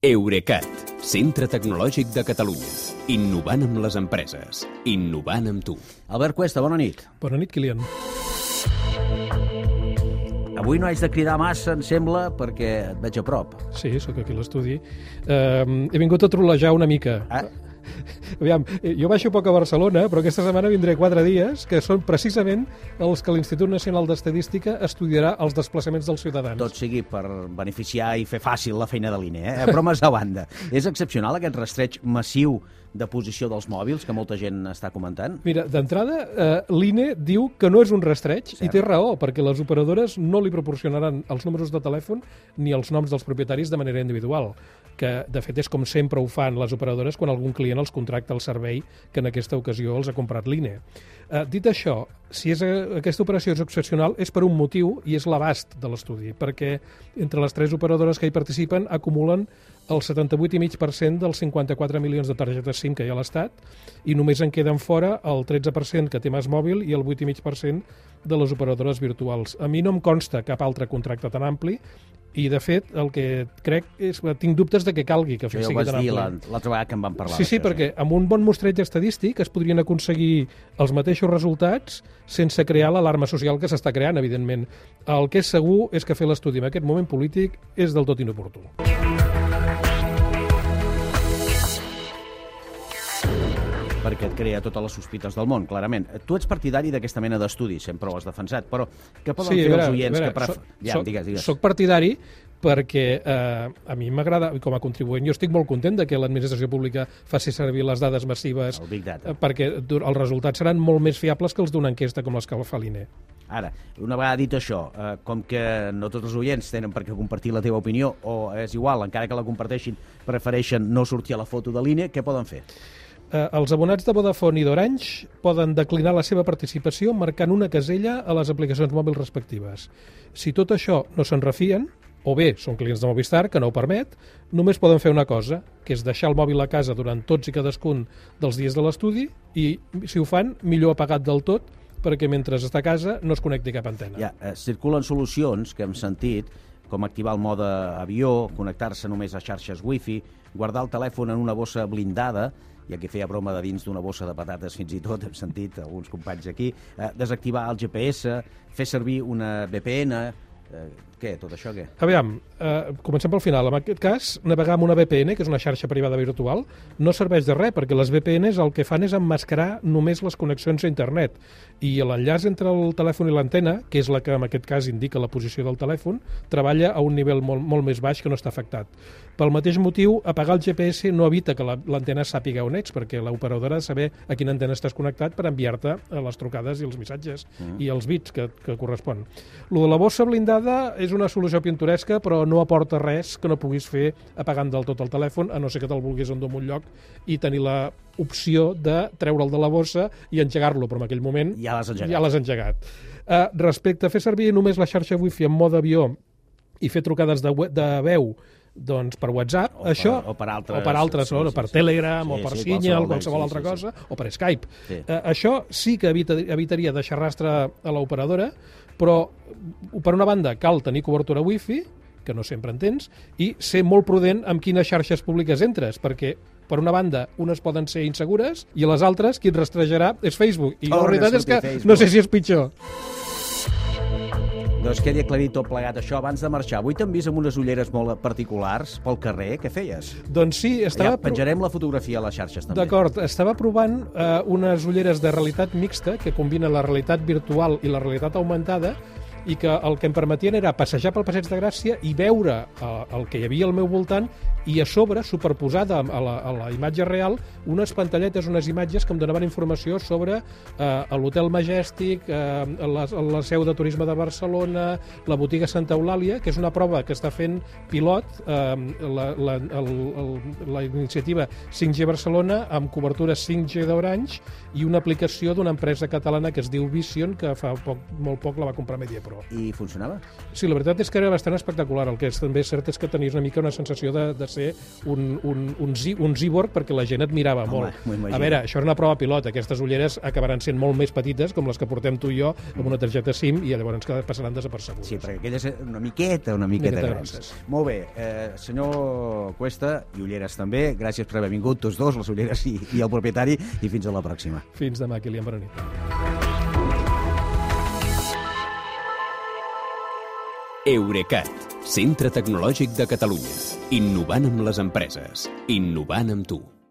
Eurecat, centre tecnològic de Catalunya. Innovant amb les empreses. Innovant amb tu. Albert Cuesta, bona nit. Bona nit, Kilian. Avui no haig de cridar massa, em sembla, perquè et veig a prop. Sí, sóc aquí a l'estudi. He vingut a trolejar una mica. Aviam, jo baixo poc a Barcelona, però aquesta setmana vindré 4 dies, que són precisament els que l'Institut Nacional d'Estadística estudiarà els desplaçaments dels ciutadans. Tot sigui per beneficiar i fer fàcil la feina de l'INE, bromes a banda. És excepcional aquest rastreig massiu de posició dels mòbils que molta gent està comentant? Mira, d'entrada, l'INE diu que no és un rastreig, i té raó, perquè les operadores no li proporcionaran els números de telèfon ni els noms dels propietaris de manera individual, que de fet és com sempre ho fan les operadores quan algun client els contracta el servei que en aquesta ocasió els ha comprat l'INE. Dit això, si aquesta operació és excepcional és per un motiu i és l'abast de l'estudi, perquè entre les 3 operadores que hi participen acumulen el 78,5% dels 54 milions de targetes SIM que hi ha a l'Estat i només en queden fora el 13% que té MásMòbil i el 8,5% de les operadores virtuals. A mi no em consta cap altre contracte tan ampli i, de fet, el que crec és que tinc dubtes de que calgui que sigui tan ampli. Això ja ho vas dir l'altra vegada que en vam parlar. Sí, perquè amb un bon mostreig estadístic es podrien aconseguir els mateixos resultats sense crear l'alarma social que s'està creant, evidentment. El que és segur és que fer l'estudi en aquest moment polític és del tot inoportú. Perquè et crea totes les sospites del món, clarament. Tu ets partidari d'aquesta mena d'estudi, sempre ho has defensat, però què poden fer els oients que Soc partidari perquè a mi m'agrada, com a contribuent, jo estic molt content de que l'administració pública faci servir les dades massives, el Big Data, perquè els resultats seran molt més fiables que els d'una enquesta com les que fa l'INE. Ara, una vegada dit això, com que no tots els oients tenen per què compartir la teva opinió, o és igual, encara que la comparteixin, prefereixen no sortir a la foto de l'INE, què poden fer? Els abonats de Vodafone i d'Orange poden declinar la seva participació marcant una casella a les aplicacions mòbils respectives. Si tot això no se'n refien, o bé són clients de Movistar, que no ho permet, només poden fer una cosa, que és deixar el mòbil a casa durant tots i cadascun dels dies de l'estudi i, si ho fan, millor apagat del tot, perquè mentre està a casa no es connecti cap antena. Circulen solucions que hem sentit, com activar el mode avió, connectar-se només a xarxes wifi, guardar el telèfon en una bossa blindada, ja que feia broma de dins d'una bossa de patates, fins i tot hem sentit alguns companys aquí, desactivar el GPS, fer servir una VPN, què, tot això què? Aviam, comencem pel final. En aquest cas, navegar amb una VPN, que és una xarxa privada virtual, no serveix de res, perquè les VPNs el que fan és emmascarar només les connexions a internet. I l'enllaç entre el telèfon i l'antena, que és la que en aquest cas indica la posició del telèfon, treballa a un nivell molt més baix que no està afectat. Pel mateix motiu, apagar el GPS no evita que l'antena sàpiga on ets, perquè l'operadora ha de saber a quina antena estàs connectat per enviar-te les trucades i els missatges i els bits que correspon. Lo de la bossa blindada és una solució pintoresca, però no aporta res que no puguis fer apagant del tot el telèfon, a no ser que te'l vulguis endur en un lloc i tenir la opció de treure'l de la bossa i engegar-lo, però en aquell moment ja l'has engegat. Respecte a fer servir només la xarxa wifi en mode avió i fer trucades de veu doncs per WhatsApp, o per altres, o per Telegram, o per Signal, qualsevol altra cosa, o per Skype. Això sí que evitaria deixar rastre a l'operadora, però per una banda cal tenir cobertura wifi, que no sempre en tens, i ser molt prudent amb quines xarxes públiques entres, perquè per una banda, unes poden ser insegures i a les altres qui et rastrejarà és Facebook. I la veritat és que no sé si és pitjor. Doncs quedi aclarit tot plegat això abans de marxar. Avui t'hem vist amb unes ulleres molt particulars pel carrer. Què feies? Doncs sí, penjarem la fotografia a les xarxes també. D'acord, estava provant unes ulleres de realitat mixta que combinen la realitat virtual i la realitat augmentada i que el que em permetien era passejar pel Passeig de Gràcia i veure el que hi havia al meu voltant i a sobre, superposada a la imatge real, unes pantalletes, unes imatges que em donaven informació sobre l'Hotel Majestic, la seu de turisme de Barcelona, la botiga Santa Eulàlia, que és una prova que està fent pilot la iniciativa 5G Barcelona amb cobertura 5G d'Orange i una aplicació d'una empresa catalana que es diu Vision, que fa molt poc la va comprar Mediapro. I funcionava? Sí, la veritat és que era bastant espectacular. El que també és cert és que tenies una mica una sensació de ser un cyborg perquè la gent et mirava molt. A veure, això era una prova pilot. Aquestes ulleres acabaran sent molt més petites, com les que portem tu i jo, amb una targeta SIM, i llavors passaran desapercebudes. Sí, perquè aquelles una miqueta grosses. Molt bé, senyor Cuesta, i ulleres també, gràcies per haver vingut, tots dos, les ulleres i el propietari, i fins a la pròxima. Fins demà, Kilian, bona nit. Eurecat, centre tecnològic de Catalunya. Innovant amb les empreses. Innovant amb tu.